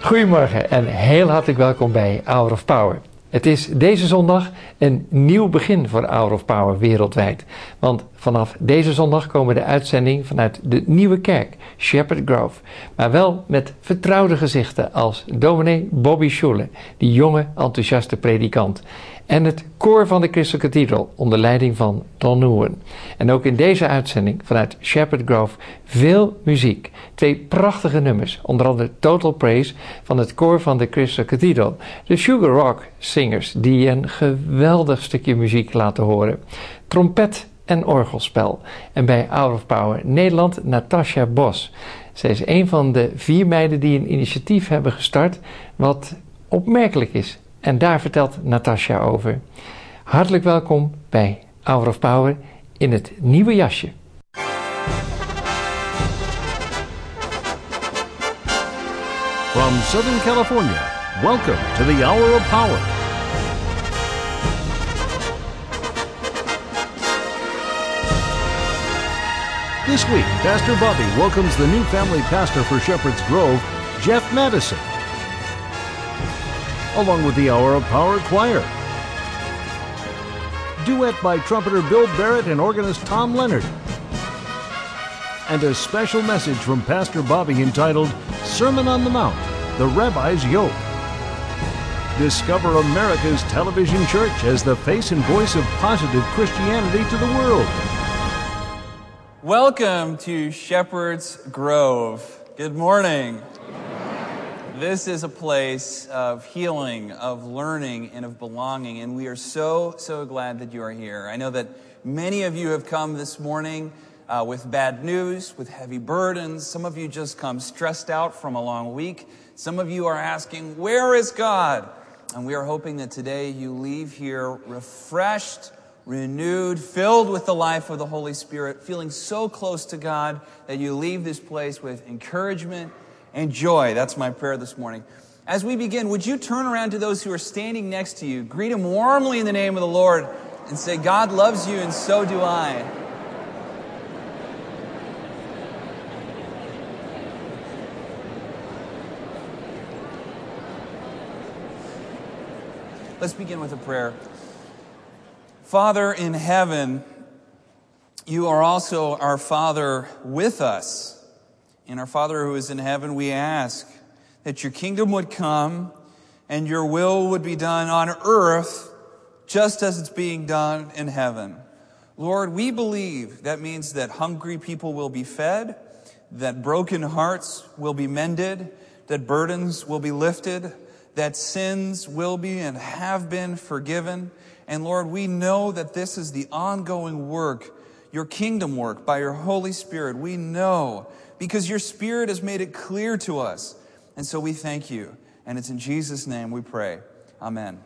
Goedemorgen en heel hartelijk welkom bij Hour of Power. Het is deze zondag een nieuw begin voor Hour of Power wereldwijd. Want vanaf deze zondag komen de uitzendingen vanuit de nieuwe kerk, Shepherd Grove. Maar wel met vertrouwde gezichten als dominee Bobby Schuller, die jonge, enthousiaste predikant. En het koor van de Crystal Cathedral onder leiding van Don Nguyen. En ook in deze uitzending vanuit Shepherd Grove veel muziek. 2 prachtige nummers, onder andere Total Praise van het koor van de Crystal Cathedral. De Sugar Rock Singers die een geweldig stukje muziek laten horen. Trompet en orgelspel. En bij Hour of Power Nederland Natasha Bos. Zij is een van de 4 meiden die een initiatief hebben gestart wat opmerkelijk is. En daar vertelt Natasha over. Hartelijk welkom bij Hour of Power in het nieuwe jasje. From Southern California, welcome to the Hour of Power. This week, Pastor Bobby welcomes the new family pastor for Shepherd's Grove, Jeff Madison, along with the Hour of Power Choir. Duet by trumpeter Bill Barrett and organist Tom Leonard. And a special message from Pastor Bobby entitled Sermon on the Mount, The Rabbi's Yoke. Discover America's television church as the face and voice of positive Christianity to the world. Welcome to Shepherd's Grove. Good morning. This is a place of healing, of learning, and of belonging, and we are so glad that you are here. I know that many of you have come this morning with bad news, with heavy burdens. Some of you just come stressed out from a long week. Some of you are asking, where is God? And we are hoping that today you leave here refreshed, renewed, filled with the life of the Holy Spirit, feeling so close to God that you leave this place with encouragement and joy. That's my prayer this morning. As we begin, would you turn around to those who are standing next to you, greet them warmly in the name of the Lord, and say, God loves you and so do I. Let's begin with a prayer. Father in heaven, you are also our Father with us. And our Father who is in heaven, we ask that your kingdom would come and your will would be done on earth just as it's being done in heaven. Lord, we believe that means that hungry people will be fed, that broken hearts will be mended, that burdens will be lifted, that sins will be and have been forgiven. And Lord, we know that this is the ongoing work, your kingdom work by your Holy Spirit. We know because your Spirit has made it clear to us. And so we thank you. And it's in Jesus' name we pray. Amen.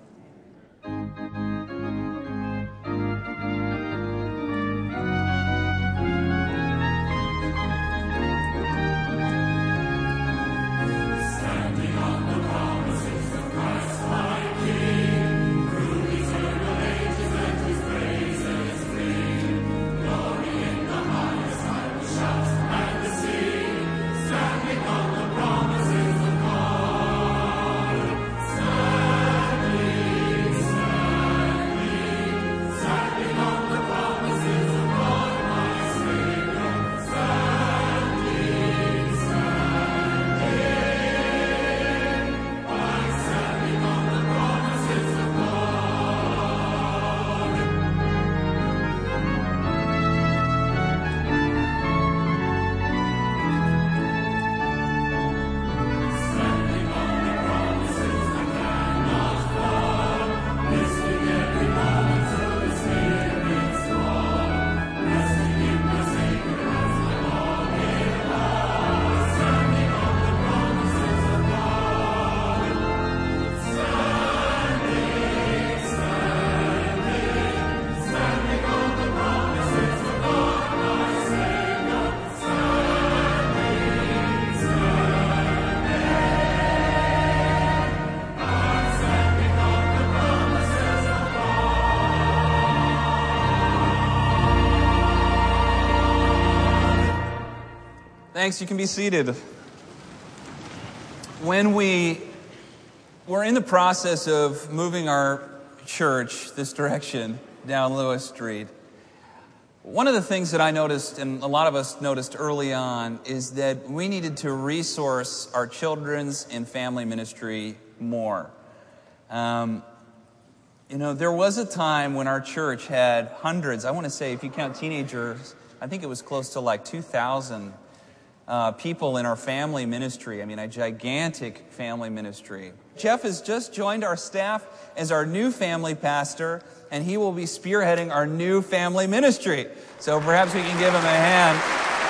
Thanks, you can be seated. When we were in the process of moving our church this direction down Lewis Street, one of the things that I noticed, and a lot of us noticed early on, is that we needed to resource our children's and family ministry more. There was a time when our church had hundreds, I want to say, if you count teenagers, I think it was close to like 2,000 people in our family ministry. I mean, a gigantic family ministry. Jeff has just joined our staff as our new family pastor, and he will be spearheading our new family ministry. So perhaps we can give him a hand.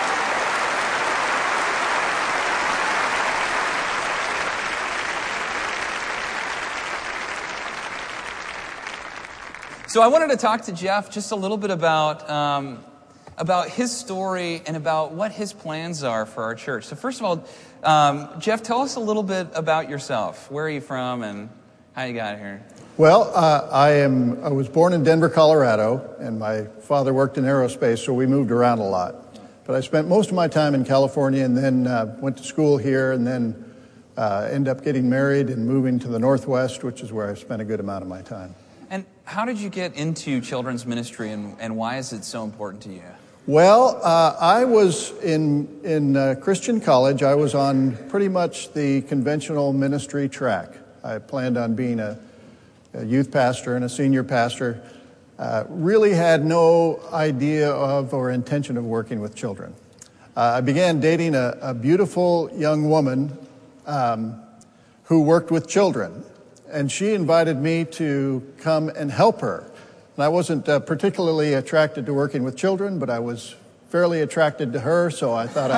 So I wanted to talk to Jeff just a little bit about his story and about what his plans are for our church. So first of all, Jeff, tell us a little bit about yourself. Where are you from and how you got here? Well, I was born in Denver, Colorado, and my father worked in aerospace, so we moved around a lot. But I spent most of my time in California and then went to school here and then ended up getting married and moving to the Northwest, which is where I spent a good amount of my time. And how did you get into children's ministry and why is it so important to you? Well, I was in Christian college. I was on pretty much the conventional ministry track. I planned on being a youth pastor and a senior pastor. Really had no idea of or intention of working with children. I began dating a beautiful young woman who worked with children, and she invited me to come and help her. And I wasn't particularly attracted to working with children, but I was fairly attracted to her, so I thought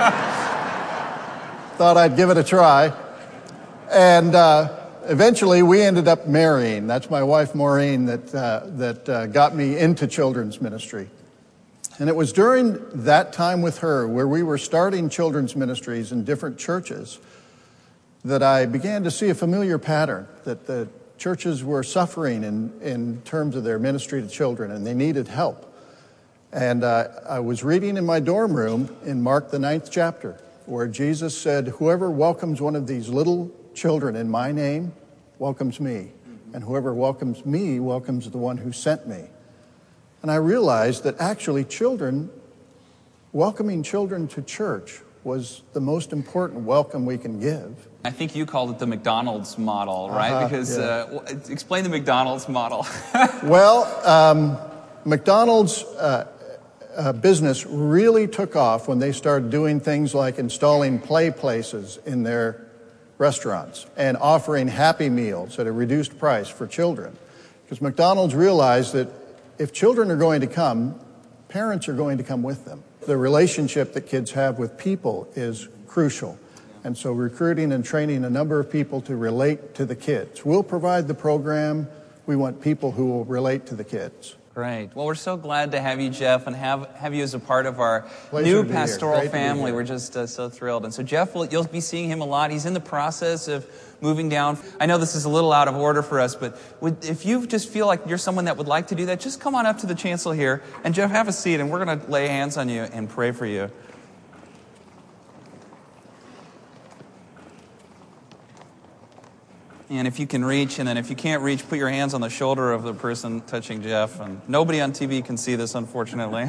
I'd give it a try. And eventually, we ended up marrying. That's my wife, Maureen, that got me into children's ministry. And it was during that time with her, where we were starting children's ministries in different churches, that I began to see a familiar pattern, that the churches were suffering in terms of their ministry to children, and they needed help. And I was reading in my dorm room in Mark the 9th chapter, where Jesus said, "Whoever welcomes one of these little children in my name welcomes me, and whoever welcomes me welcomes the one who sent me." And I realized that actually welcoming children to church was the most important welcome we can give. I think you called it the McDonald's model, right? Because explain the McDonald's model. Well, McDonald's business really took off when they started doing things like installing play places in their restaurants and offering Happy Meals at a reduced price for children. Because McDonald's realized that if children are going to come, parents are going to come with them. The relationship that kids have with people is crucial. And so recruiting and training a number of people to relate to the kids. We'll provide the program. We want people who will relate to the kids. Great. Well, we're so glad to have you, Jeff, and have you as a part of our new pastoral family. We're just so thrilled. And so Jeff, you'll be seeing him a lot. He's in the process of moving down. I know this is a little out of order for us, but if you just feel like you're someone that would like to do that, just come on up to the chancel here. And Jeff, have a seat, and we're going to lay hands on you and pray for you. And if you can reach, and then if you can't reach, put your hands on the shoulder of the person touching Jeff. And nobody on TV can see this, unfortunately.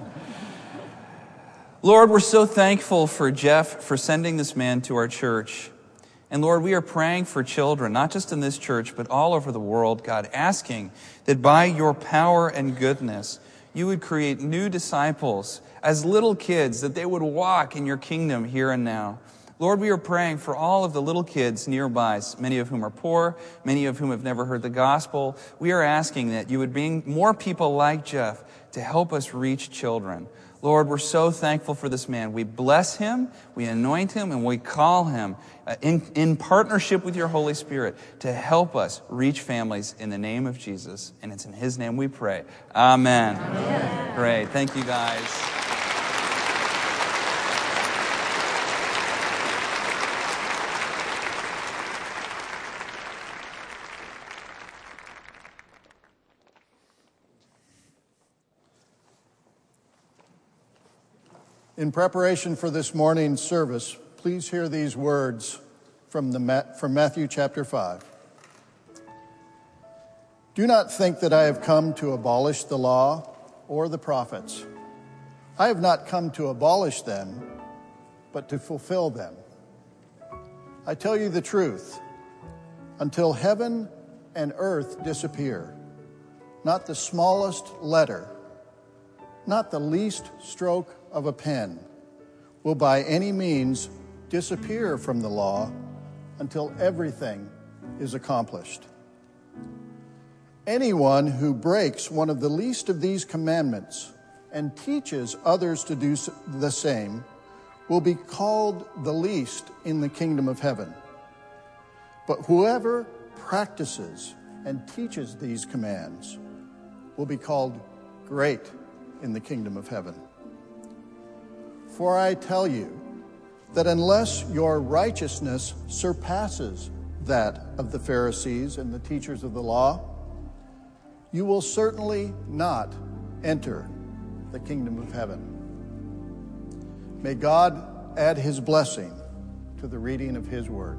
Lord, we're so thankful for Jeff, for sending this man to our church. And Lord, we are praying for children, not just in this church, but all over the world, God, asking that by your power and goodness, you would create new disciples as little kids, that they would walk in your kingdom here and now. Lord, we are praying for all of the little kids nearby, many of whom are poor, many of whom have never heard the gospel. We are asking that you would bring more people like Jeff to help us reach children. Lord, we're so thankful for this man. We bless him, we anoint him, and we call him in partnership with your Holy Spirit to help us reach families in the name of Jesus. And it's in his name we pray. Amen. Amen. Great. Thank you, guys. In preparation for this morning's service, please hear these words from Matthew chapter 5. Do not think that I have come to abolish the law or the prophets. I have not come to abolish them, but to fulfill them. I tell you the truth, until heaven and earth disappear, not the smallest letter, not the least stroke of a pen will by any means disappear from the law until everything is accomplished. Anyone who breaks one of the least of these commandments and teaches others to do the same will be called the least in the kingdom of heaven. But whoever practices and teaches these commands will be called great in the kingdom of heaven. For I tell you that unless your righteousness surpasses that of the Pharisees and the teachers of the law, you will certainly not enter the kingdom of heaven. May God add his blessing to the reading of his word.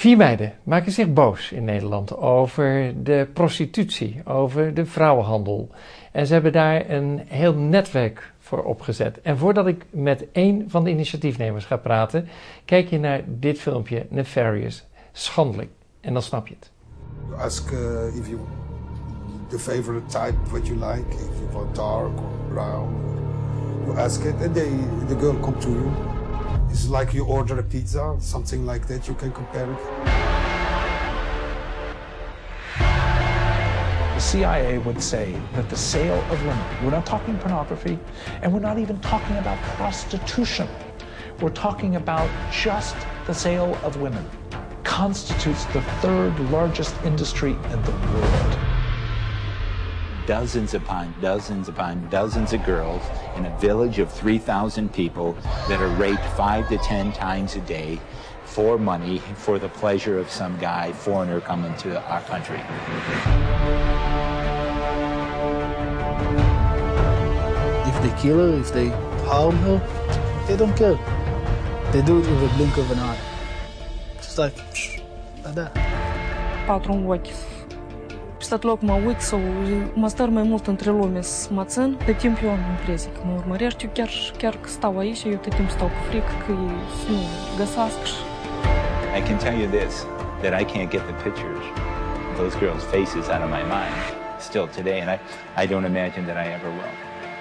4 meiden maken zich boos in Nederland over de prostitutie, over de vrouwenhandel. En ze hebben daar een heel netwerk voor opgezet. En voordat ik met één van de initiatiefnemers ga praten, kijk je naar dit filmpje, Nefarious, schandelijk. En dan snap je het. You ask if you the favorite type what you like, if you want dark or brown. You ask it and the girl come to you. It's like you order a pizza, something like that. You can compare it. The CIA would say that the sale of women, we're not talking pornography, and we're not even talking about prostitution. We're talking about just the sale of women, constitutes the 3rd largest industry in the world. Dozens upon dozens of girls in a village of 3,000 people that are raped 5 to 10 times a day for money, for the pleasure of some guy, foreigner coming to our country. If they kill her, if they harm her, they don't care. They do it with a blink of an eye. Just like that. 4 în ochi. Pe tot loc mă uit sau mă stăr mai mult între lume să mă țin, de timp eu am impresia că mă urmărești. Eu chiar că stau aici, eu tot timp stau cu frică că ei să nu găsească. I can tell you this, that I can't get the pictures of those girls' faces out of my mind still today, and I don't imagine that I ever will.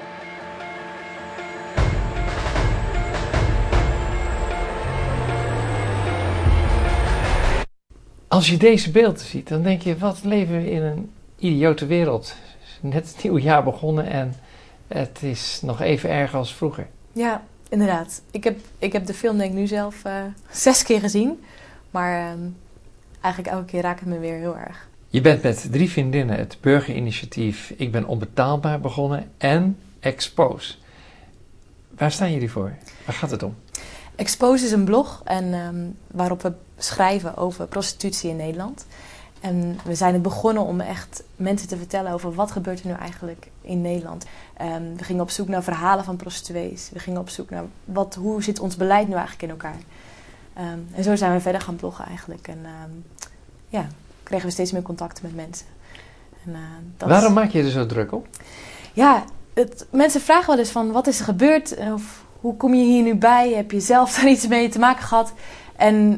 Als je deze beelden ziet, dan denk je, wat leven we in een idiote wereld. Net het nieuwe jaar begonnen en het is nog even erg als vroeger. Ja, inderdaad. Ik heb de film denk ik nu zelf 6 keer gezien. Maar eigenlijk elke keer raakt het me weer heel erg. Je bent met 3 vriendinnen het burgerinitiatief Ik ben onbetaalbaar begonnen en Expose. Waar staan jullie voor? Waar gaat het om? Expose is een blog en, waarop we schrijven over prostitutie in Nederland. En we zijn het begonnen om echt mensen te vertellen over wat gebeurt er nu eigenlijk in Nederland. We gingen op zoek naar verhalen van prostituees. We gingen op zoek naar hoe zit ons beleid nu eigenlijk in elkaar. En zo zijn we verder gaan bloggen eigenlijk. En kregen we steeds meer contacten met mensen. En, waarom maak je er zo druk op? Ja, mensen vragen wel eens van wat is er gebeurd? Of hoe kom je hier nu bij? Heb je zelf daar iets mee te maken gehad? En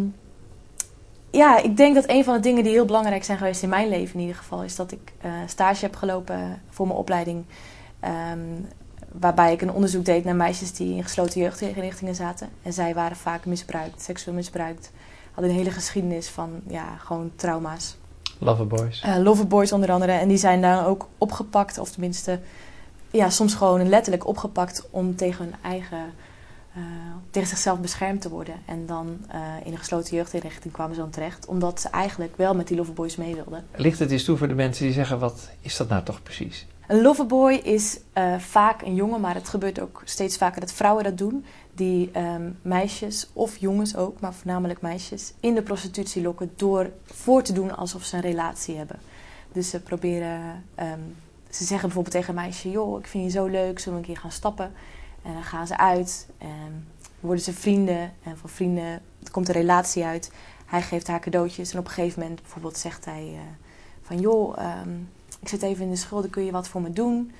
ik denk dat een van de dingen die heel belangrijk zijn geweest in mijn leven in ieder geval, is dat ik stage heb gelopen voor mijn opleiding. Waarbij ik een onderzoek deed naar meisjes die in gesloten jeugdinrichtingen zaten. En zij waren vaak misbruikt, seksueel misbruikt. Hadden een hele geschiedenis van gewoon trauma's. Loverboys. Loverboys onder andere. En die zijn daar ook opgepakt, of tenminste soms gewoon letterlijk opgepakt om tegen hun eigen, tegen zichzelf beschermd te worden. En dan in een gesloten jeugdinrichting kwamen ze dan terecht, omdat ze eigenlijk wel met die loverboys mee wilden. Ligt het eens toe voor de mensen die zeggen, wat is dat nou toch precies? Een loverboy is vaak een jongen, maar het gebeurt ook steeds vaker dat vrouwen dat doen. Die meisjes, of jongens ook, maar voornamelijk meisjes, in de prostitutie lokken door voor te doen alsof ze een relatie hebben. Dus ze proberen, ze zeggen bijvoorbeeld tegen een meisje, joh, ik vind je zo leuk, zullen we een keer gaan stappen? En dan gaan ze uit en worden ze vrienden. En voor vrienden komt een relatie uit. Hij geeft haar cadeautjes en op een gegeven moment bijvoorbeeld zegt hij van, joh, ik zit even in de schulden, kun je wat voor me doen?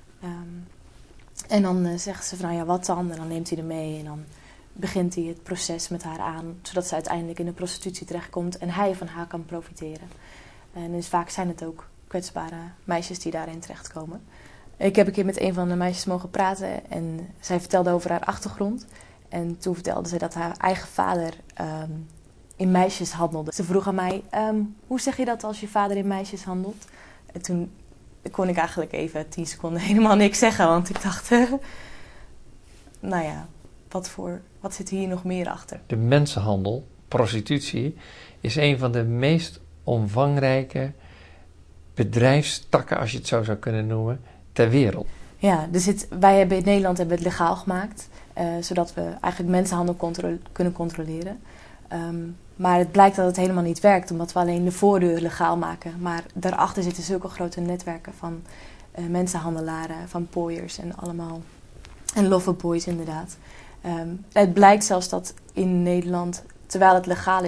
En dan zegt ze van, nou ja, wat dan? En dan neemt hij er mee en dan begint hij het proces met haar aan, zodat ze uiteindelijk in de prostitutie terechtkomt en hij van haar kan profiteren. En dus vaak zijn het ook kwetsbare meisjes die daarin terechtkomen. Ik heb een keer met een van de meisjes mogen praten en zij vertelde over haar achtergrond. En toen vertelde ze dat haar eigen vader in meisjes handelde. Ze vroeg aan mij, hoe zeg je dat als je vader in meisjes handelt? En toen kon ik eigenlijk even 10 seconden helemaal niks zeggen. Want ik dacht, nou ja, wat zit hier nog meer achter? De mensenhandel, prostitutie, is een van de meest omvangrijke bedrijfstakken, als je het zo zou kunnen noemen, ter wereld. Ja, wij hebben in Nederland het legaal gemaakt, zodat we eigenlijk mensenhandel kunnen controleren. Maar het blijkt dat het helemaal niet werkt, omdat we alleen de voordeur legaal maken. Maar daarachter zitten zulke grote netwerken van mensenhandelaren, van pooiers en allemaal. En loverboys inderdaad. Het blijkt zelfs dat in Nederland, terwijl het legaal is,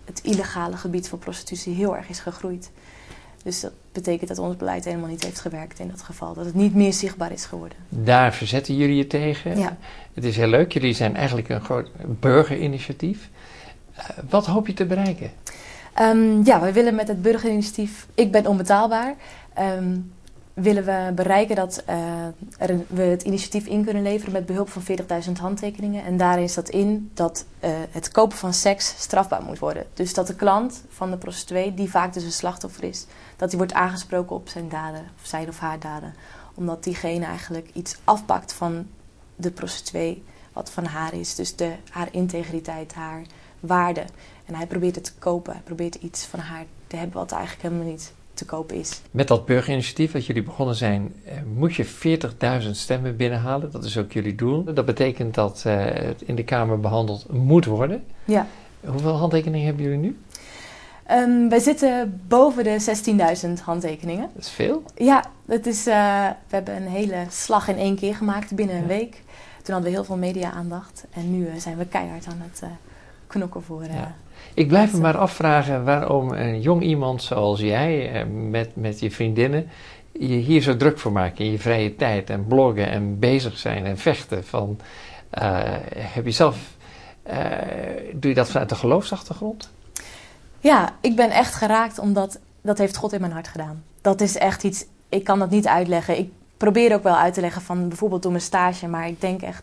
het illegale gebied van prostitutie heel erg is gegroeid. Dus dat betekent dat ons beleid helemaal niet heeft gewerkt in dat geval. Dat het niet meer zichtbaar is geworden. Daar verzetten jullie je tegen. Ja. Het is heel leuk. Jullie zijn eigenlijk een groot burgerinitiatief. Wat hoop je te bereiken? Wij willen met het burgerinitiatief Ik ben onbetaalbaar... willen we bereiken dat we het initiatief in kunnen leveren met behulp van 40.000 handtekeningen. En daarin staat in dat het kopen van seks strafbaar moet worden. Dus dat de klant van de prostituee, die vaak dus een slachtoffer is, dat die wordt aangesproken op zijn daden, of zijn of haar daden. Omdat diegene eigenlijk iets afpakt van de prostituee wat van haar is. Dus haar integriteit, haar waarde. En hij probeert het te kopen, hij probeert iets van haar te hebben wat eigenlijk helemaal niet te kopen is. Met dat burgerinitiatief dat jullie begonnen zijn, moet je 40.000 stemmen binnenhalen. Dat is ook jullie doel. Dat betekent dat het in de Kamer behandeld moet worden. Ja. Hoeveel handtekeningen hebben jullie nu? Wij zitten boven de 16.000 handtekeningen. Dat is veel. Ja, we hebben een hele slag in 1 keer gemaakt binnen een week. Toen hadden we heel veel media-aandacht. En nu zijn we keihard aan het knokken voor... Ik blijf me maar afvragen waarom een jong iemand zoals jij, met je vriendinnen, je hier zo druk voor maakt in je vrije tijd en bloggen en bezig zijn en vechten. Doe je dat vanuit de geloofsachtergrond? Ja, ik ben echt geraakt omdat dat heeft God in mijn hart gedaan. Dat is echt iets, ik kan dat niet uitleggen. Ik probeer ook wel uit te leggen van bijvoorbeeld door mijn stage, maar ik denk echt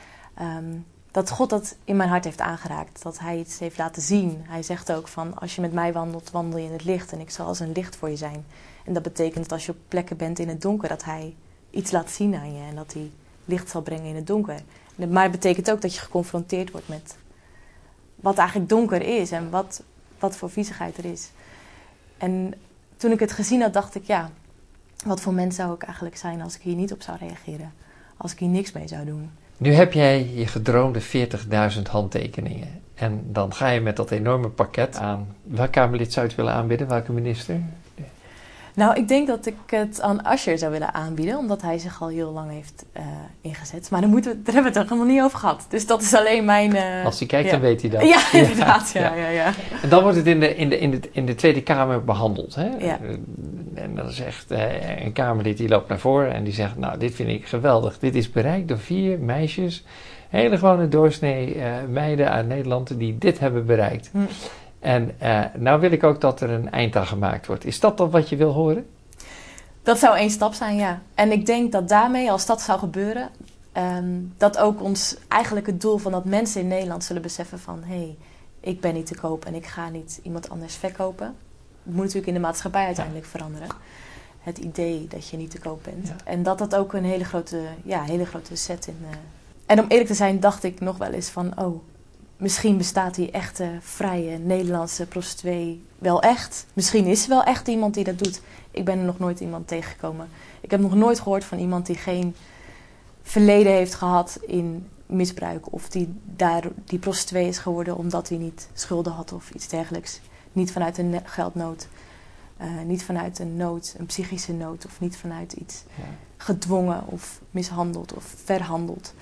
dat God dat in mijn hart heeft aangeraakt. Dat hij iets heeft laten zien. Hij zegt ook van, als je met mij wandelt, wandel je in het licht. En ik zal als een licht voor je zijn. En dat betekent dat als je op plekken bent in het donker, dat hij iets laat zien aan je. En dat hij licht zal brengen in het donker. Maar het betekent ook dat je geconfronteerd wordt met wat eigenlijk donker is. En wat voor viezigheid er is. En toen ik het gezien had, dacht ik, ja, wat voor mens zou ik eigenlijk zijn als ik hier niet op zou reageren? Als ik hier niks mee zou doen? Nu heb jij je gedroomde 40.000 handtekeningen. En dan ga je met dat enorme pakket aan. Welk Kamerlid zou je het willen aanbieden? Welke minister? Nou, ik denk dat ik het aan Asscher zou willen aanbieden. Omdat hij zich al heel lang heeft ingezet. Maar daar hebben we het er helemaal niet over gehad. Dus dat is alleen mijn... Als hij kijkt, dan weet hij dat. Ja, inderdaad. Ja. En dan wordt het in de Tweede Kamer behandeld. Hè? Ja. En dan zegt een Kamerlid, die loopt naar voren en die zegt, nou, dit vind ik geweldig. Dit is bereikt door 4 meisjes, hele gewone doorsnee meiden uit Nederland, die dit hebben bereikt. En nou wil ik ook dat er een eind aan gemaakt wordt. Is dat dan wat je wil horen? Dat zou 1 stap zijn, ja. En ik denk dat daarmee, als dat zou gebeuren, dat ook ons eigenlijk het doel van dat mensen in Nederland zullen beseffen van, hé, ik ben niet te koop en ik ga niet iemand anders verkopen. Het moet natuurlijk in de maatschappij uiteindelijk veranderen. Het idee dat je niet te koop bent. Ja. En dat ook een hele grote set in... En om eerlijk te zijn dacht ik nog wel eens van, misschien bestaat die echte, vrije Nederlandse prostituee wel echt. Misschien is er wel echt iemand die dat doet. Ik ben er nog nooit iemand tegengekomen. Ik heb nog nooit gehoord van iemand die geen verleden heeft gehad in misbruik. Of die prostituee is geworden omdat hij niet schulden had of iets dergelijks. Niet vanuit een geldnood. Niet vanuit een psychische nood. Of niet vanuit iets gedwongen of mishandeld of verhandeld.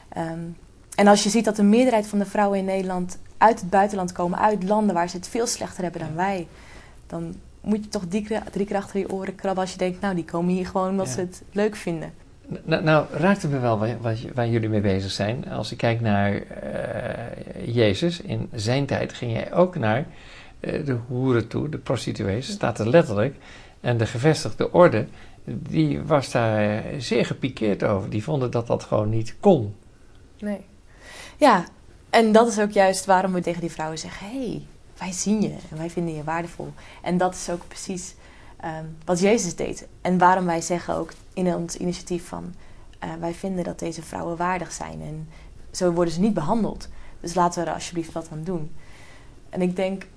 En als je ziet dat de meerderheid van de vrouwen in Nederland uit het buitenland komen, uit landen waar ze het veel slechter hebben dan wij, dan moet je toch 3 keer achter je oren krabben als je denkt, nou, die komen hier gewoon omdat ze het leuk vinden. Nou, raakt het me wel waar jullie mee bezig zijn. Als ik kijk naar Jezus, in zijn tijd ging hij ook naar de hoeren toe, de prostituees, staat er letterlijk. En de gevestigde orde, die was daar zeer gepikeerd over. Die vonden dat dat gewoon niet kon. Nee. Ja, en dat is ook juist waarom we tegen die vrouwen zeggen, hé, wij zien je en wij vinden je waardevol. En dat is ook precies wat Jezus deed. En waarom wij zeggen ook in ons initiatief van, wij vinden dat deze vrouwen waardig zijn. En zo worden ze niet behandeld. Dus laten we er alsjeblieft wat aan doen. En ik denk,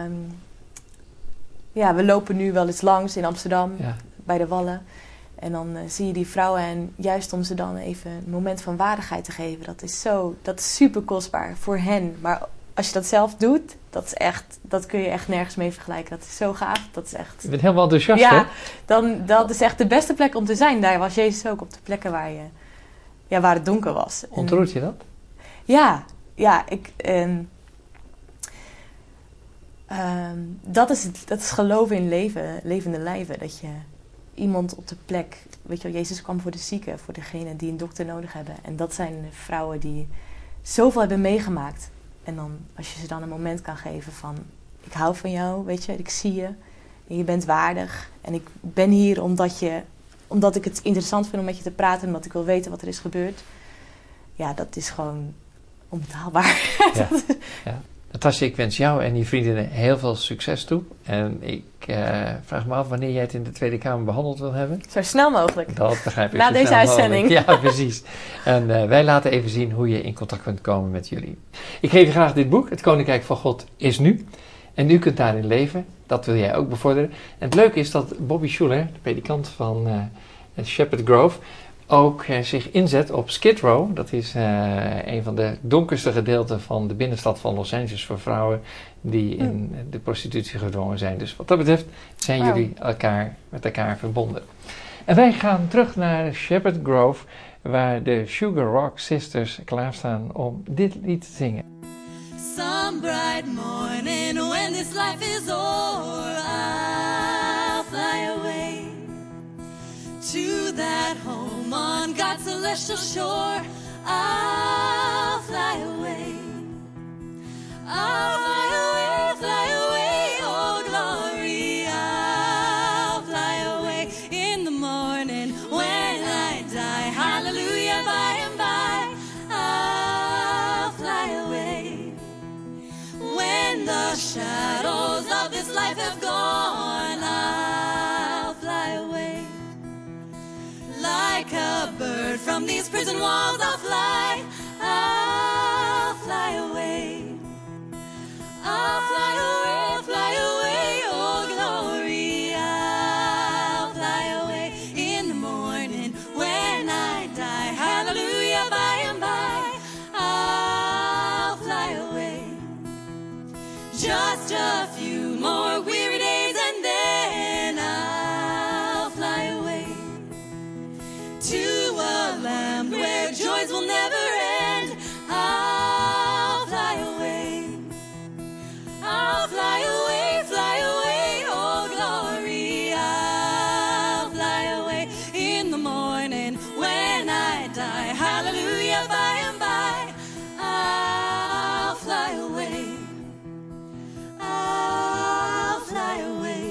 we lopen nu wel eens langs in Amsterdam, bij de Wallen. En dan zie je die vrouwen en juist om ze dan even een moment van waardigheid te geven. Dat is super kostbaar voor hen. Maar als je dat zelf doet, dat kun je echt nergens mee vergelijken. Dat is zo gaaf. Dat is echt... Je bent helemaal enthousiast, hè? Dat is echt de beste plek om te zijn. Daar was Jezus ook, op de plekken waar het donker was. Ontroert je dat? Ja. Dat is geloven in levende lijven. Dat je iemand op de plek... Weet je wel, Jezus kwam voor de zieken, voor degenen die een dokter nodig hebben. En dat zijn vrouwen die zoveel hebben meegemaakt. En dan, als je ze dan een moment kan geven van... Ik hou van jou, weet je, ik zie je. En je bent waardig. En ik ben hier omdat ik het interessant vind om met je te praten. Omdat ik wil weten wat er is gebeurd. Ja, dat is gewoon onbetaalbaar. Ja. Ja. Natasja, ik wens jou en je vriendinnen heel veel succes toe. En ik vraag me af wanneer jij het in de Tweede Kamer behandeld wil hebben. Zo snel mogelijk. Dat begrijp ik. Na deze uitzending. Ja, precies. En wij laten even zien hoe je in contact kunt komen met jullie. Ik geef je graag dit boek, Het Koninkrijk van God is nu. En u kunt daarin leven. Dat wil jij ook bevorderen. En het leuke is dat Bobby Schuller, de predikant van Shepherd Grove, ook zich inzet op Skid Row. Dat is een van de donkerste gedeelten van de binnenstad van Los Angeles voor vrouwen die in de prostitutie gedwongen zijn. Dus wat dat betreft zijn jullie met elkaar verbonden. En wij gaan terug naar Shepherd Grove, waar de Sugar Rock Sisters klaarstaan om dit lied te zingen. Some bright morning when this life is o'er, I'll fly away to that home on God's celestial shore. I'll fly away. I'll fly away, oh glory. I'll fly away in the morning when I die. Hallelujah, by and by. I'll fly away. When the shadows of this life have gone, I'll fly away. Like a bird from these prison walls I'll fly. I'll fly away. I'll fly away, oh glory. I'll fly away in the morning when I die. Hallelujah, by and by. I'll fly away. Just a few more weary days and then I'll fly away to a land where joys will never end. I'll fly away. I'll fly away, oh glory. I'll fly away in the morning when I die. Hallelujah, by and by. I'll fly away. I'll fly away.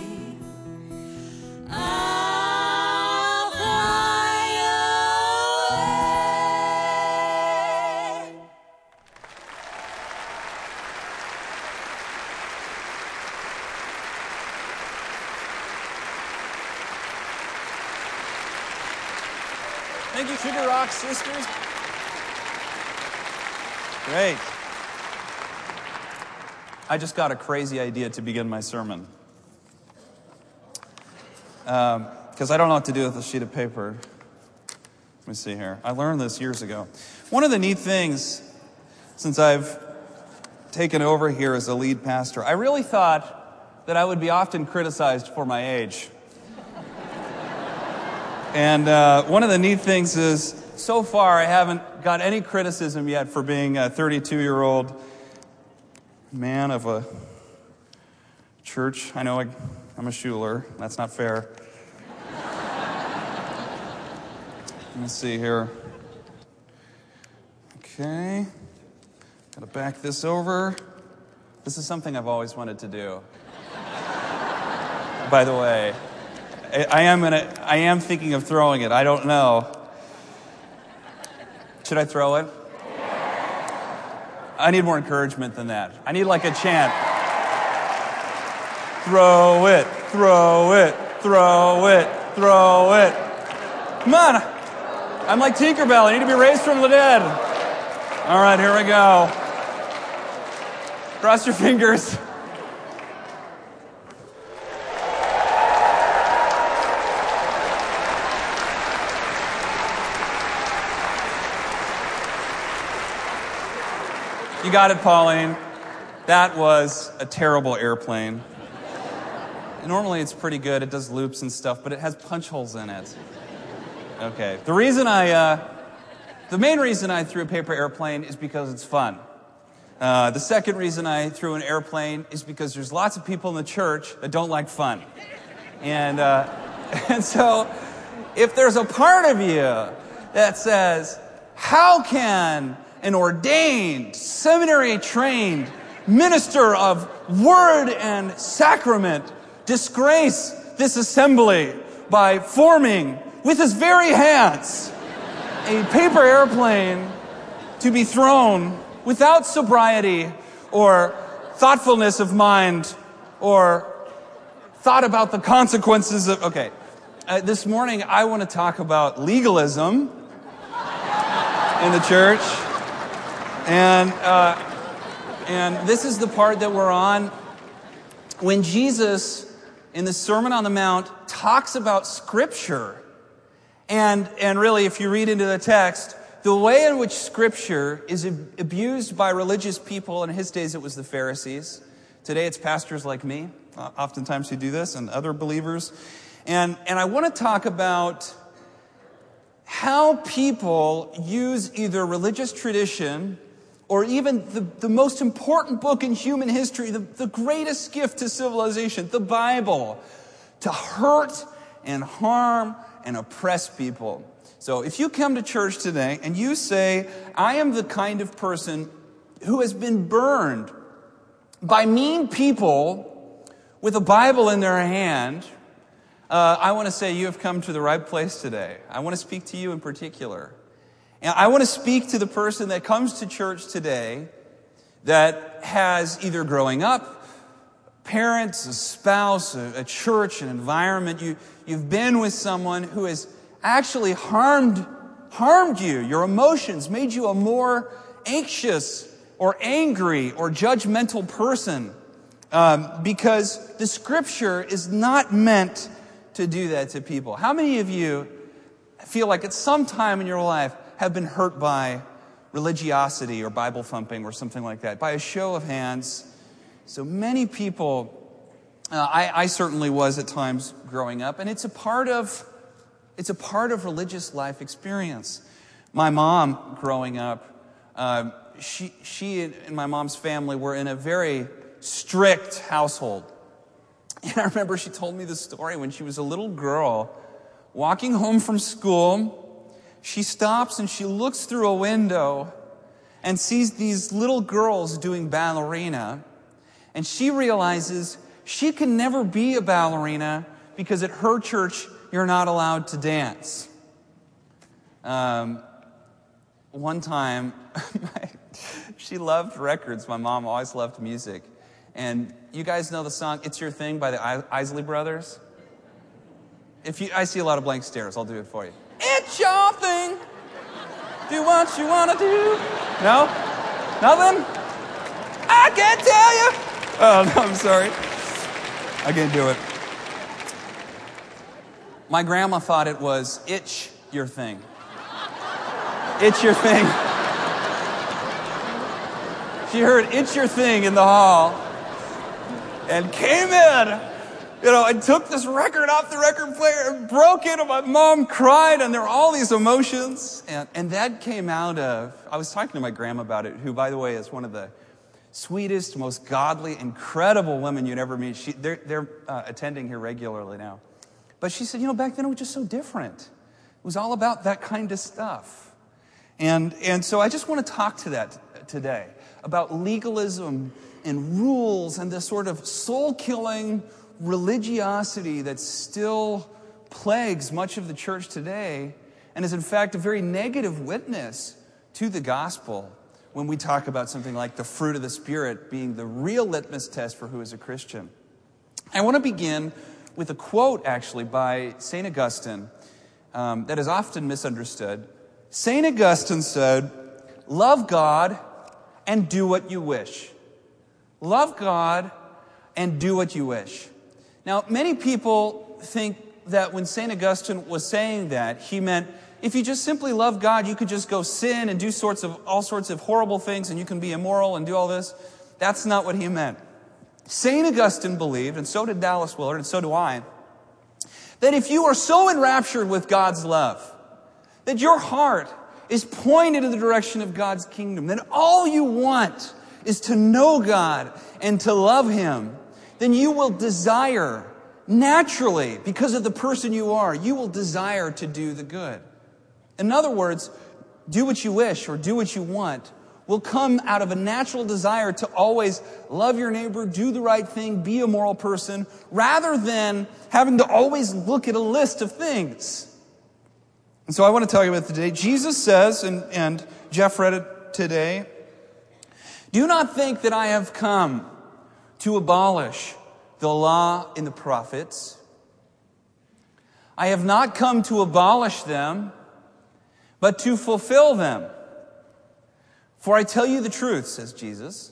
I'll fly away. Thank you, Sugar Rock Sisters. Great. I just got a crazy idea to begin my sermon. Because I don't know what to do with a sheet of paper. Let me see here. I learned this years ago. One of the neat things, since I've taken over here as a lead pastor, I really thought that I would be often criticized for my age. And one of the neat things is, so far I haven't got any criticism yet for being a 32-year-old man of a church. I know I'm a Schuler. That's not fair. Let me see here. Okay. Gotta back this over. This is something I've always wanted to do. By the way, I am thinking of throwing it. I don't know. Should I throw it? I need more encouragement than that. I need like a chant. Throw it, throw it, throw it, throw it. Come on. I'm like Tinkerbell. I need to be raised from the dead. All right, here we go. Cross your fingers. You got it, Pauline. That was a terrible airplane. Normally it's pretty good. It does loops and stuff, but it has punch holes in it. Okay. The main reason I threw a paper airplane is because it's fun. The second reason I threw an airplane is because there's lots of people in the church that don't like fun. And so if there's a part of you that says, how can an ordained, seminary-trained minister of word and sacrament disgrace this assembly by forming with his very hands a paper airplane to be thrown without sobriety or thoughtfulness of mind or thought about the consequences of... Okay, this morning I want to talk about legalism in the church. And this is the part that we're on. When Jesus, in the Sermon on the Mount, talks about Scripture, and really, if you read into the text, the way in which Scripture is abused by religious people, in his days it was the Pharisees. Today it's pastors like me, oftentimes who do this, and other believers. And I want to talk about how people use either religious tradition or even the most important book in human history, the greatest gift to civilization, the Bible, to hurt and harm and oppress people. So if you come to church today and you say, I am the kind of person who has been burned by mean people with a Bible in their hand, I want to say you have come to the right place today. I want to speak to you in particular. And I want to speak to the person that comes to church today that has either growing up, parents, a spouse, a church, an environment. You've been with someone who has actually harmed you, your emotions, made you a more anxious or angry or judgmental person, because the Scripture is not meant to do that to people. How many of you feel like at some time in your life have been hurt by religiosity or Bible thumping or something like that? By a show of hands. So many people, I certainly was at times growing up, and it's a part of religious life experience. My mom growing up, she and my mom's family were in a very strict household. And I remember she told me the story when she was a little girl walking home from school. She stops and she looks through a window and sees these little girls doing ballerina. And she realizes she can never be a ballerina because at her church, you're not allowed to dance. One time, she loved records. My mom always loved music. And you guys know the song, It's Your Thing by the Isley Brothers? I see a lot of blank stares. I'll do it for you. It's your thing. Do what you want to do. No? Nothing? I can't tell you. Oh, no, I'm sorry. I can't do it. My grandma thought it was Itch Your Thing. Itch Your Thing. She heard Itch Your Thing in the hall and came in, and took this record off the record player and broke it, and my mom cried, and there were all these emotions. And that came out of, I was talking to my grandma about it, who, by the way, is one of the sweetest, most godly, incredible women you'd ever meet. They're attending here regularly now. But she said, back then it was just so different. It was all about that kind of stuff. And so I just want to talk to that today, about legalism and rules and this sort of soul-killing religiosity that still plagues much of the church today and is in fact a very negative witness to the gospel when we talk about something like the fruit of the Spirit being the real litmus test for who is a Christian. I want to begin with a quote, actually, by St. Augustine that is often misunderstood. St. Augustine said, "Love God and do what you wish." Love God and do what you wish. Now, many people think that when St. Augustine was saying that, he meant if you just simply love God, you could just go sin and do all sorts of horrible things and you can be immoral and do all this. That's not what he meant. St. Augustine believed, and so did Dallas Willard, and so do I, that if you are so enraptured with God's love, that your heart is pointed in the direction of God's kingdom, that all you want is to know God and to love Him, then you will desire, naturally, because of the person you are, you will desire to do the good. In other words, do what you wish or do what you want will come out of a natural desire to always love your neighbor, do the right thing, be a moral person, rather than having to always look at a list of things. And so I want to tell you about today. Jesus says, and Jeff read it today, "Do not think that I have come to abolish the law and the prophets. I have not come to abolish them, but to fulfill them. For I tell you the truth," says Jesus,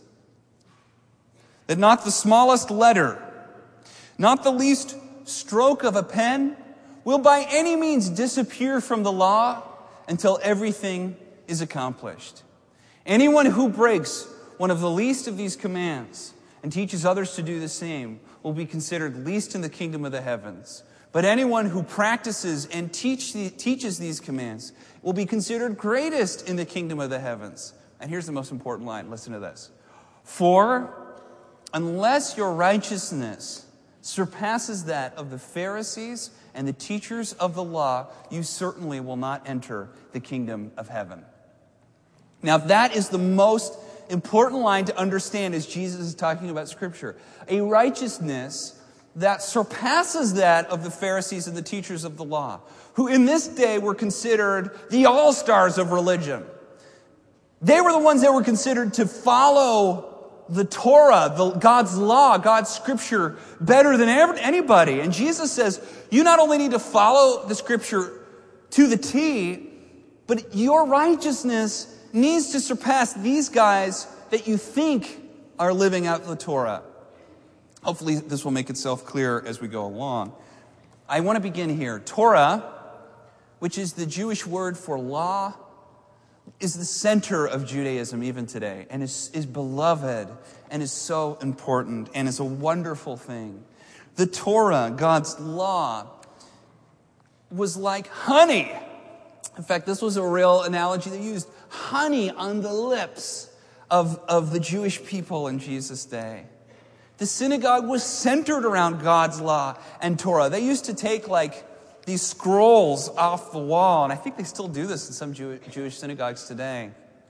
"that not the smallest letter, not the least stroke of a pen will by any means disappear from the law until everything is accomplished. Anyone who breaks one of the least of these commands and teaches others to do the same will be considered least in the kingdom of the heavens. But anyone who practices and teaches these commands will be considered greatest in the kingdom of the heavens." And here's the most important line. Listen to this. "For unless your righteousness surpasses that of the Pharisees and the teachers of the law, you certainly will not enter the kingdom of heaven." Now that is the most important line to understand as Jesus is talking about Scripture. A righteousness that surpasses that of the Pharisees and the teachers of the law, who in this day were considered the all-stars of religion. They were the ones that were considered to follow the Torah, God's law, God's Scripture, better than anybody. And Jesus says, you not only need to follow the Scripture to the T, but your righteousness needs to surpass these guys that you think are living out the Torah. Hopefully this will make itself clear as we go along. I want to begin here. Torah, which is the Jewish word for law, is the center of Judaism even today, and is beloved and is so important and is a wonderful thing. The Torah, God's law, was like honey. In fact, this was a real analogy they used. Honey on the lips of the Jewish people in Jesus' day. The synagogue was centered around God's law and Torah. They used to take these scrolls off the wall, and I think they still do this in some Jewish synagogues today.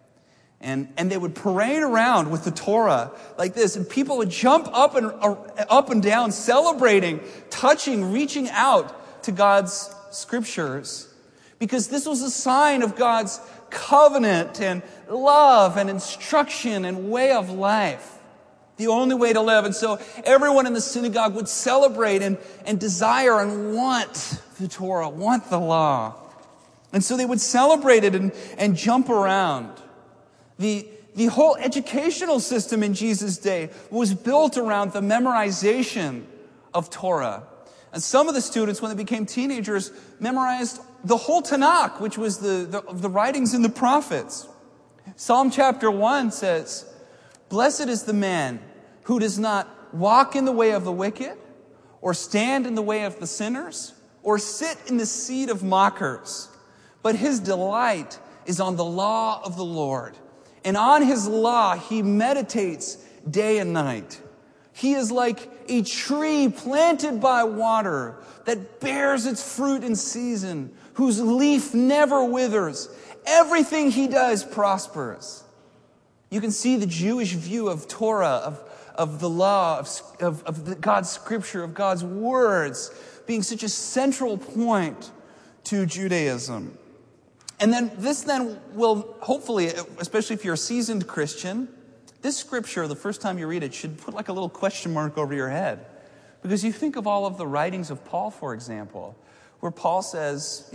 And they would parade around with the Torah like this, and people would jump up and down, celebrating, touching, reaching out to God's Scriptures, because this was a sign of God's covenant and love and instruction and way of life. The only way to live. And so everyone in the synagogue would celebrate and desire and want the Torah, want the law. And so they would celebrate it and jump around. The whole educational system in Jesus' day was built around the memorization of Torah. And some of the students, when they became teenagers, memorized the whole Tanakh, which was the writings in the prophets. Psalm chapter 1 says, "Blessed is the man who does not walk in the way of the wicked, or stand in the way of the sinners, or sit in the seat of mockers. But his delight is on the law of the Lord. And on his law he meditates day and night. He is like a tree planted by water that bears its fruit in season, whose leaf never withers. Everything he does prospers." You can see the Jewish view of Torah, of the law, of God's Scripture, of God's words, being such a central point to Judaism. And then this will hopefully, especially if you're a seasoned Christian, this Scripture, the first time you read it, should put a little question mark over your head. Because you think of all of the writings of Paul, for example, where Paul says,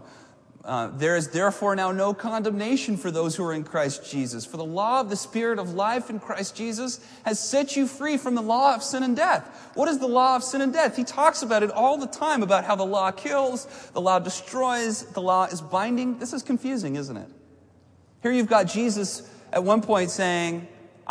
there is therefore now no condemnation for those who are in Christ Jesus. For the law of the Spirit of life in Christ Jesus has set you free from the law of sin and death. What is the law of sin and death? He talks about it all the time, about how the law kills, the law destroys, the law is binding. This is confusing, isn't it? Here you've got Jesus at one point saying,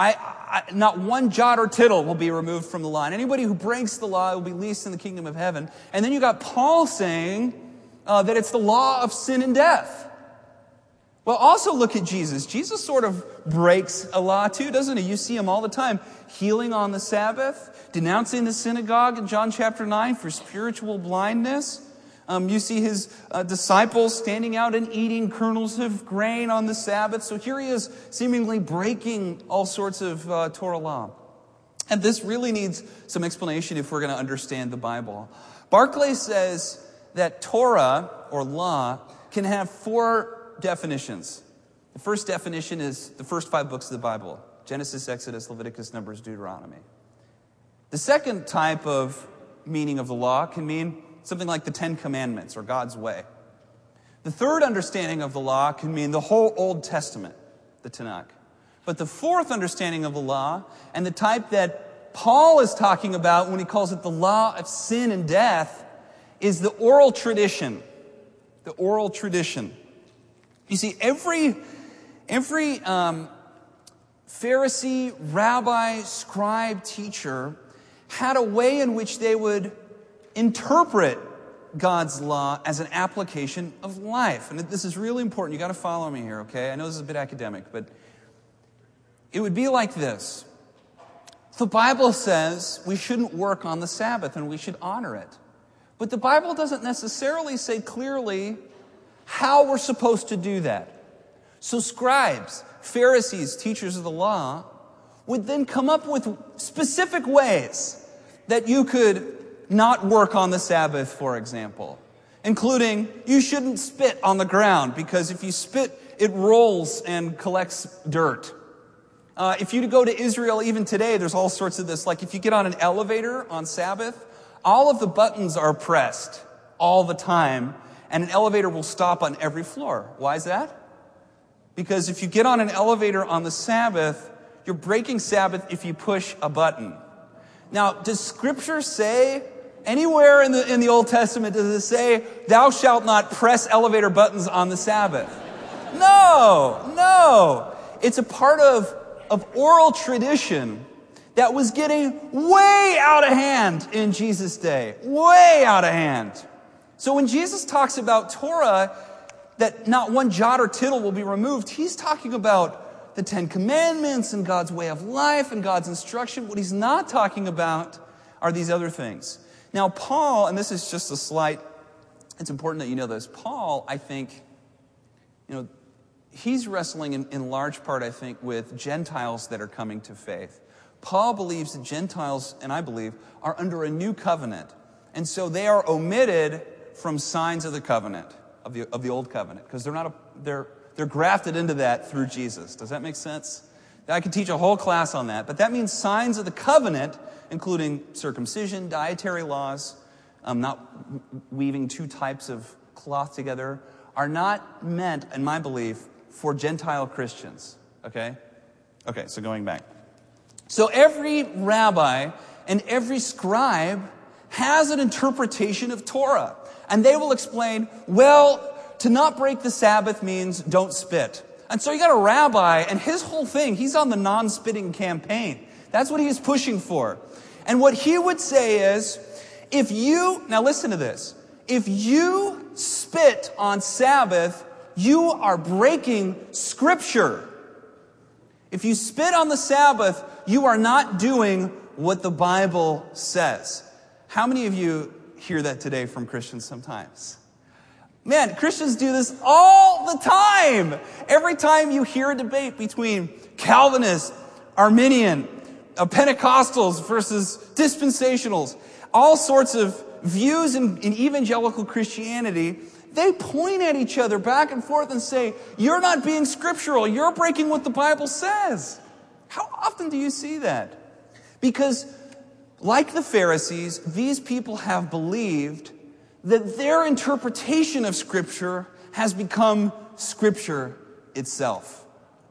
not one jot or tittle will be removed from the law. And anybody who breaks the law will be least in the kingdom of heaven. And then you got Paul saying that it's the law of sin and death. Well, also look at Jesus. Jesus sort of breaks a law too, doesn't he? You see him all the time, healing on the Sabbath, denouncing the synagogue in John chapter 9 for spiritual blindness. You see his disciples standing out and eating kernels of grain on the Sabbath. So here he is seemingly breaking all sorts of Torah law. And this really needs some explanation if we're going to understand the Bible. Barclay says that Torah, or law, can have 4 definitions. The first definition is the first 5 books of the Bible: Genesis, Exodus, Leviticus, Numbers, Deuteronomy. The second type of meaning of the law can mean something like the 10 Commandments or God's way. The third understanding of the law can mean the whole Old Testament, the Tanakh. But the fourth understanding of the law, and the type that Paul is talking about when he calls it the law of sin and death, is the oral tradition. The oral tradition. You see, every Pharisee, rabbi, scribe, teacher had a way in which they would interpret God's law as an application of life. And this is really important. You got to follow me here, okay? I know this is a bit academic, but it would be like this. The Bible says we shouldn't work on the Sabbath and we should honor it. But the Bible doesn't necessarily say clearly how we're supposed to do that. So scribes, Pharisees, teachers of the law, would then come up with specific ways that you could not work on the Sabbath, for example, including you shouldn't spit on the ground because if you spit, it rolls and collects dirt. If you go to Israel even today, there's all sorts of this. Like if you get on an elevator on Sabbath, all of the buttons are pressed all the time, and an elevator will stop on every floor. Why is that? Because if you get on an elevator on the Sabbath, you're breaking Sabbath if you push a button. Now, does Scripture say, anywhere in the Old Testament, does it say, thou shalt not press elevator buttons on the Sabbath? No. It's a part of oral tradition that was getting way out of hand in Jesus' day. Way out of hand. So when Jesus talks about Torah, that not one jot or tittle will be removed, he's talking about the 10 Commandments and God's way of life and God's instruction. What he's not talking about are these other things. Now, Paul, and this is just a slight, it's important that you know this. Paul, I think, he's wrestling in large part, I think, with Gentiles that are coming to faith. Paul believes that Gentiles, and I believe, are under a new covenant. And so they are omitted from signs of the covenant, of the old covenant, because they're grafted into that through Jesus. Does that make sense? I could teach a whole class on that, but that means signs of the covenant, including circumcision, dietary laws, not weaving 2 types of cloth together, are not meant, in my belief, for Gentile Christians. Okay, so going back. So every rabbi and every scribe has an interpretation of Torah. And they will explain, well, to not break the Sabbath means don't spit. And so you got a rabbi, and his whole thing, he's on the non-spitting campaign. That's what he is pushing for. And what he would say is, now listen to this, if you spit on Sabbath, you are breaking Scripture. If you spit on the Sabbath, you are not doing what the Bible says. How many of you hear that today from Christians sometimes? Man, Christians do this all the time. Every time you hear a debate between Calvinists, Arminian, Pentecostals versus dispensationals, all sorts of views in evangelical Christianity, they point at each other back and forth and say, you're not being scriptural. You're breaking what the Bible says. How often do you see that? Because like the Pharisees, these people have believed that their interpretation of Scripture has become Scripture itself.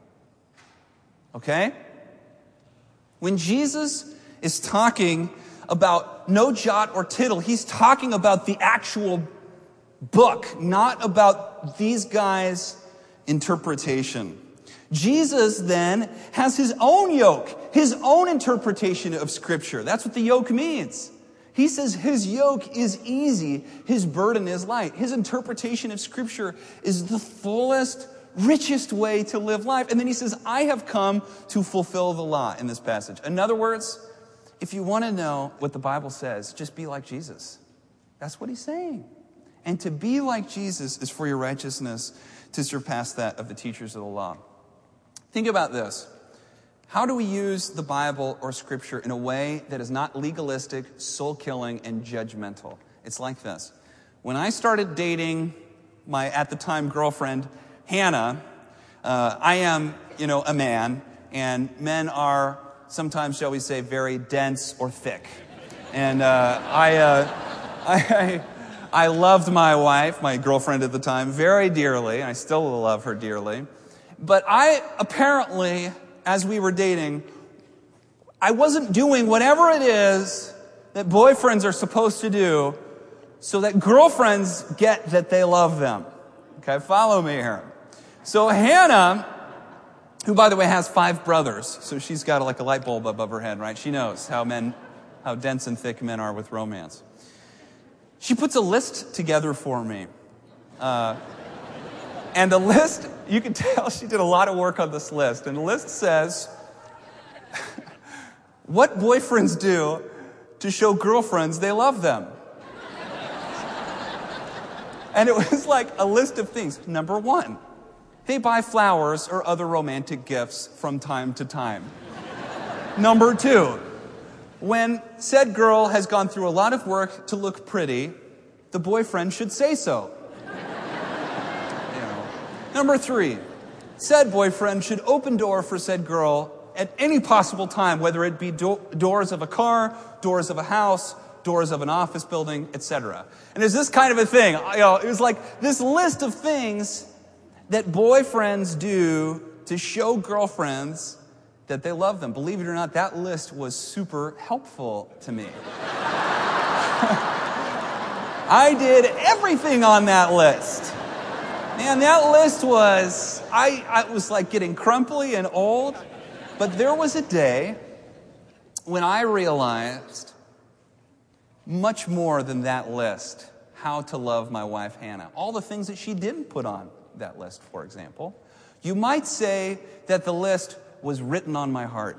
Okay? When Jesus is talking about no jot or tittle, he's talking about the actual book, not about these guys' interpretation. Jesus then has his own yoke, his own interpretation of Scripture. That's what the yoke means. He says his yoke is easy, his burden is light. His interpretation of Scripture is the fullest, richest way to live life. And then he says, I have come to fulfill the law in this passage. In other words, if you want to know what the Bible says, just be like Jesus. That's what he's saying. And to be like Jesus is for your righteousness to surpass that of the teachers of the law. Think about this. How do we use the Bible or Scripture in a way that is not legalistic, soul-killing, and judgmental? It's like this. When I started dating my, at the time, girlfriend, Hannah, I am, a man, and men are sometimes, shall we say, very dense or thick. And I loved my wife, my girlfriend at the time, very dearly, and I still love her dearly. But I apparently, as we were dating, I wasn't doing whatever it is that boyfriends are supposed to do so that girlfriends get that they love them. Okay, follow me here. So Hannah, who by the way has 5 brothers, so she's got like a light bulb above her head, right? She knows how dense and thick men are with romance. She puts a list together for me. And the list, you can tell she did a lot of work on this list. And the list says what boyfriends do to show girlfriends they love them. And it was like a list of things. Number 1, they buy flowers or other romantic gifts from time to time. Number 2, when said girl has gone through a lot of work to look pretty, the boyfriend should say so. Number 3, said boyfriend should open door for said girl at any possible time, whether it be doors of a car, doors of a house, doors of an office building, etc. And there's this kind of a thing. It was like this list of things that boyfriends do to show girlfriends that they love them. Believe it or not, that list was super helpful to me. I did everything on that list. Man, that list was, I was like getting crumply and old. But there was a day when I realized much more than that list, how to love my wife, Hannah. All the things that she didn't put on that list, for example. You might say that the list was written on my heart.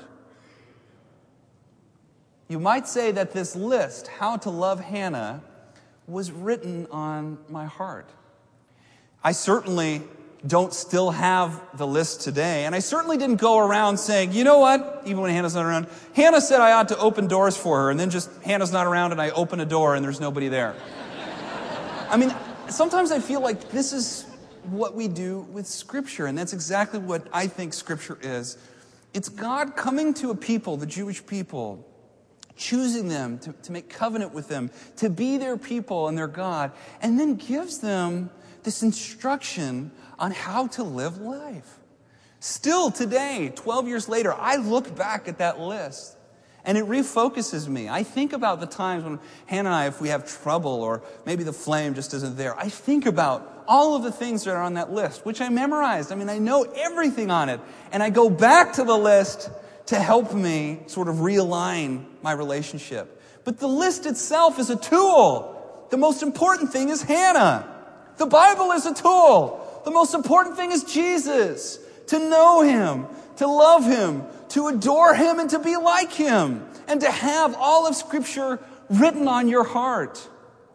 You might say that this list, how to love Hannah, was written on my heart. I certainly don't still have the list today, and I certainly didn't go around saying, you know what, even when Hannah's not around, Hannah said I ought to open doors for her, and then just Hannah's not around and I open a door and there's nobody there. I mean, sometimes I feel like this is what we do with Scripture, and that's exactly what I think Scripture is. It's God coming to a people, the Jewish people, choosing them to make covenant with them, to be their people and their God, and then gives them this instruction on how to live life. Still today, 12 years later, I look back at that list and it refocuses me. I think about the times when Hannah and I, if we have trouble or maybe the flame just isn't there, I think about all of the things that are on that list, which I memorized. I mean, I know everything on it. And I go back to the list to help me sort of realign my relationship. But the list itself is a tool. The most important thing is Hannah. The Bible is a tool. The most important thing is Jesus. To know Him, to love Him, to adore Him, and to be like Him. And to have all of Scripture written on your heart.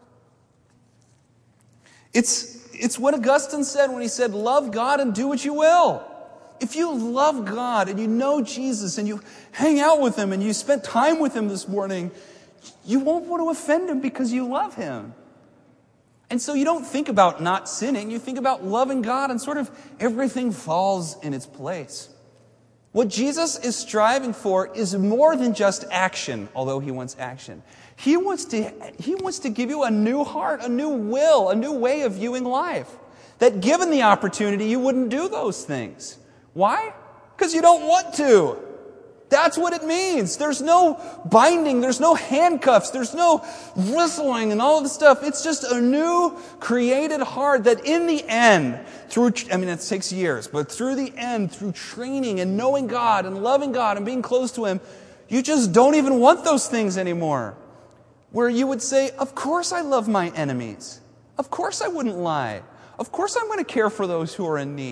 It's what Augustine said when he said, love God and do what you will. If you love God and you know Jesus and you hang out with Him and you spent time with Him this morning, you won't want to offend Him because you love Him. And so you don't think about not sinning, you think about loving God, and sort of everything falls in its place. What Jesus is striving for is more than just action, although He wants action. He wants to give you a new heart, a new will, a new way of viewing life. That given the opportunity, you wouldn't do those things. Why? Because you don't want to. That's what it means. There's no binding. There's no handcuffs. There's no wrestling and all of this stuff. It's just a new created heart that in the end, it takes years, but through the end, through training and knowing God and loving God and being close to Him, you just don't even want those things anymore. Where you would say, of course I love my enemies. Of course I wouldn't lie. Of course I'm going to care for those who are in need.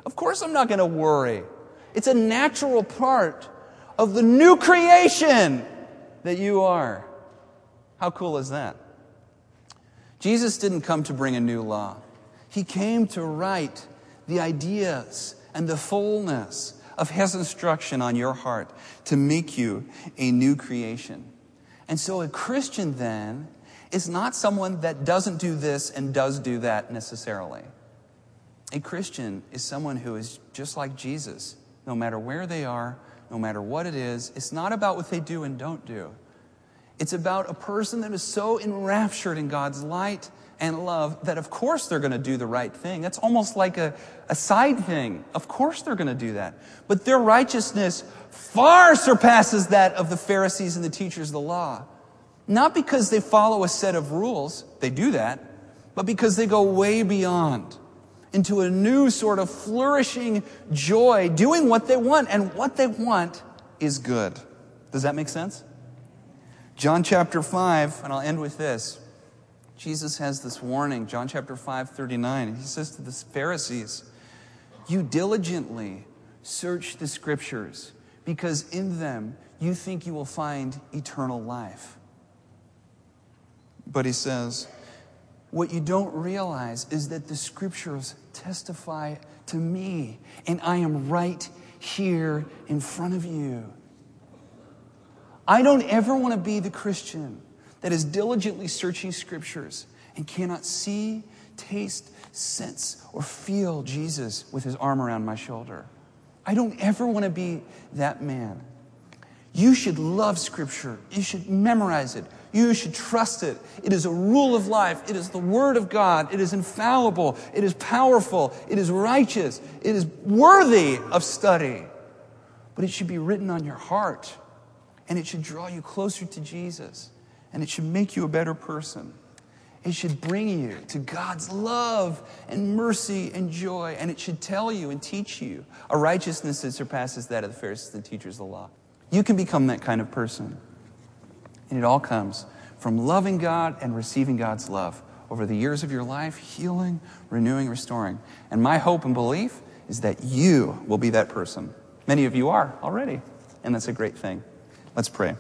Of course I'm not going to worry. It's a natural part of the new creation that you are. How cool is that? Jesus didn't come to bring a new law. He came to write the ideas and the fullness of His instruction on your heart to make you a new creation. And so a Christian then is not someone that doesn't do this and does do that necessarily. A Christian is someone who is just like Jesus, no matter where they are, no matter what it is. It's not about what they do and don't do. It's about a person that is so enraptured in God's light and love that of course they're going to do the right thing. That's almost like a side thing. Of course they're going to do that. But their righteousness far surpasses that of the Pharisees and the teachers of the law. Not because they follow a set of rules, they do that, but because they go way beyond into a new sort of flourishing joy, doing what they want, and what they want is good. Does that make sense? John chapter 5, and I'll end with this. Jesus has this warning, John chapter 5:39. He says to the Pharisees, "You diligently search the Scriptures, because in them you think you will find eternal life." But he says, what you don't realize is that the Scriptures testify to me, and I am right here in front of you. I don't ever want to be the Christian that is diligently searching Scriptures and cannot see, taste, sense, or feel Jesus with His arm around my shoulder. I don't ever want to be that man. You should love Scripture. You should memorize it. You should trust it. It is a rule of life. It is the Word of God. It is infallible. It is powerful. It is righteous. It is worthy of study. But it should be written on your heart. And it should draw you closer to Jesus. And it should make you a better person. It should bring you to God's love and mercy and joy. And it should tell you and teach you a righteousness that surpasses that of the Pharisees and teachers of the law. You can become that kind of person. And it all comes from loving God and receiving God's love over the years of your life, healing, renewing, restoring. And my hope and belief is that you will be that person. Many of you are already. And that's a great thing. Let's pray.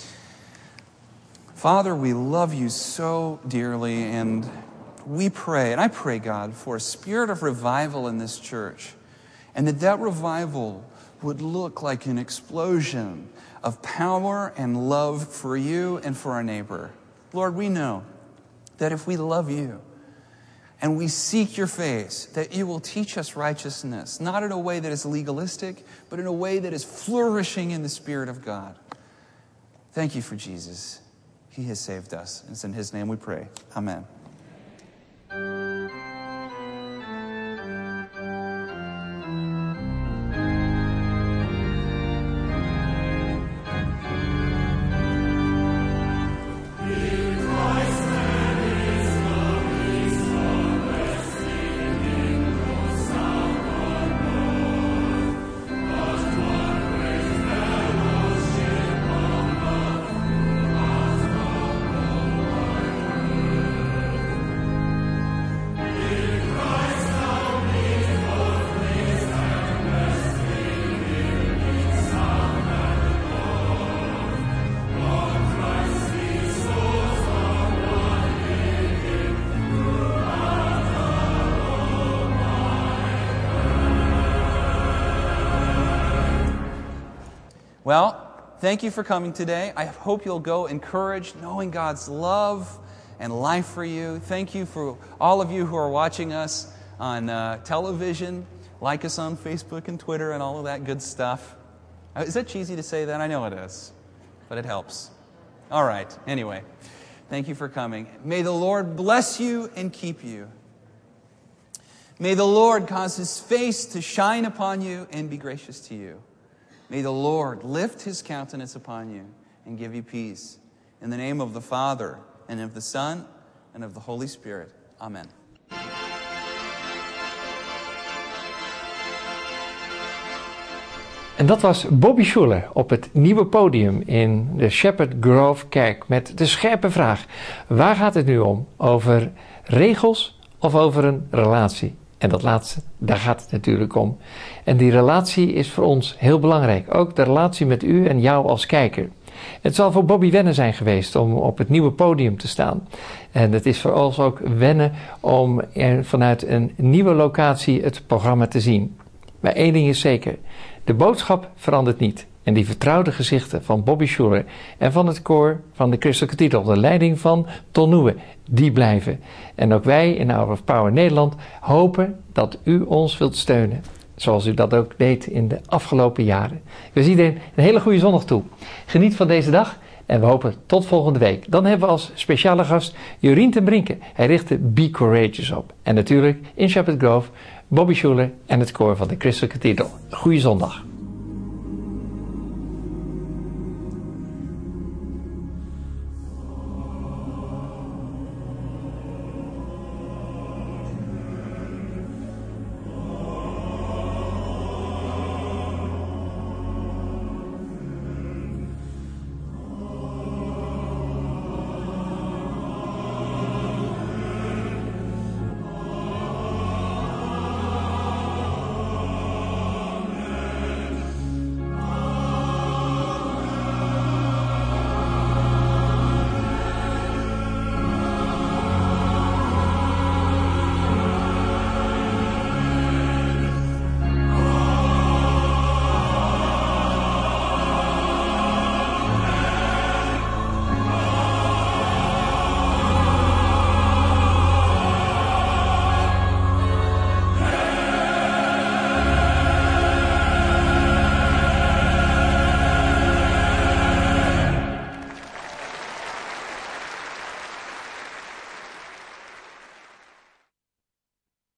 Father, we love you so dearly, and we pray, and I pray, God, for a spirit of revival in this church, and that revival would look like an explosion of power and love for you and for our neighbor. Lord, we know that if we love you and we seek your face, that you will teach us righteousness, not in a way that is legalistic, but in a way that is flourishing in the Spirit of God. Thank you for Jesus. He has saved us. It's in His name we pray. Amen. Well, thank you for coming today. I hope you'll go encouraged, knowing God's love and life for you. Thank you for all of you who are watching us on television. Like us on Facebook and Twitter and all of that good stuff. Is that cheesy to say that? I know it is, but it helps. All right, anyway, thank you for coming. May the Lord bless you and keep you. May the Lord cause His face to shine upon you and be gracious to you. May the Lord lift His countenance upon you and give you peace. In the name of the Father, and of the Son, and of the Holy Spirit. Amen. En dat was Bobby Schuller op het nieuwe podium in de Shepherd Grove Kerk met de scherpe vraag: waar gaat het nu om? Over regels of over een relatie? En dat laatste, daar gaat het natuurlijk om. En die relatie is voor ons heel belangrijk. Ook de relatie met u en jou als kijker. Het zal voor Bobby wennen zijn geweest om op het nieuwe podium te staan. En het is voor ons ook wennen om vanuit een nieuwe locatie het programma te zien. Maar één ding is zeker, de boodschap verandert niet. En die vertrouwde gezichten van Bobby Schuller en van het koor van de Crystal Cathedral, de leiding van Ton Nieuwe, die blijven. En ook wij in Hour of Power Nederland hopen dat u ons wilt steunen. Zoals u dat ook deed in de afgelopen jaren. We zien iedereen een hele goede zondag toe. Geniet van deze dag en we hopen tot volgende week. Dan hebben we als speciale gast Jorien ten Brinke. Hij richtte Be Courageous op. En natuurlijk in Shepherd Grove, Bobby Schuller en het koor van de Crystal Cathedral. Goeie zondag.